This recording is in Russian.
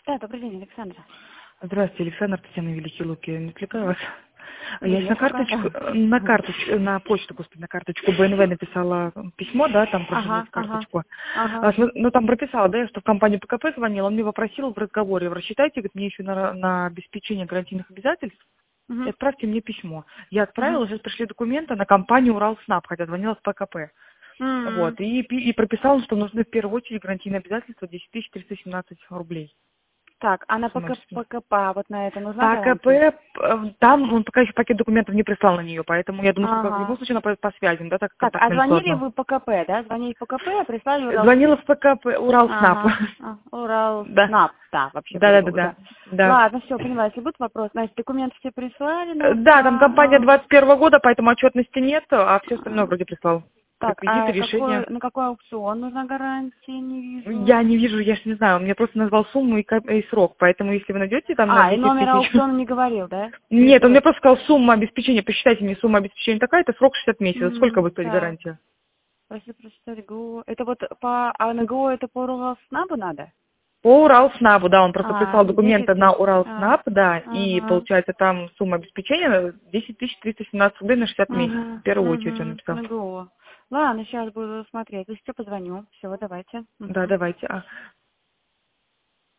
Да, добрый день, Александра. Здравствуйте, Александр, Татьяна Великий Луки. Не отвлекаю вас. Я Нет, на пока. карточку, на почту, господи, на карточку БНВ написала письмо, да, там прошу Ага, взять ага, карточку. ага. Ну, там прописала, да, я что в компанию ПКП звонила, он мне попросил в разговоре, рассчитайте, говорит, мне еще на обеспечение гарантийных обязательств, и Угу, отправьте мне письмо. Я угу. отправила, сейчас пришли документы на компанию Уралснаб, хотя звонила в ПКП. Вот, и прописал, что нужны в первую очередь гарантийные обязательства 10 317 рублей. Так, а на Сумма обеспечения. ПКП вот на это нужна По КП, гарантия? там он пока еще пакет документов не прислал на нее, поэтому я думаю, что как в любом Ага. случае она по связям, да, так как Так, а контактное лицо звонили одно. вы по КП, да? Звонили по КП, а прислали Урал. Звонила в ПКП, Уралснаб. Ага. Урал Да. СНАП, да, вообще Да, да, да, по-другому, да. да. Да. Ладно, все, поняла. Если будут вопросы, значит, документы все прислали Да, там компания на... 21 года, поэтому отчетности нет, а все остальное а, вроде прислал. Так, Реквизиты, а решения. на какой аукцион нужна гарантия? Не вижу. Я не вижу, я ж не знаю, он мне просто назвал сумму и срок, поэтому если вы найдете там на И 10 номер тысяч... аукциона не говорил, да? И Нет, он мне срок. просто сказал сумма обеспечения, посчитайте мне сумма обеспечения такая-то, срок 60 месяцев. Сколько будет стоить Так. гарантия? Если прочитать ГО. Это вот по... А на ГО это по Уралснабу надо? По Уралснабу, да, он просто прислал 10 документы на тысяч. Уралснаб, да, и Ага. получается там сумма обеспечения 10 317 рублей на 60 месяцев. В Ага. первую очередь он Угу. написал. На ГО. Ладно, сейчас буду смотреть. Если что, позвоню. Все, давайте. Да, Угу. давайте.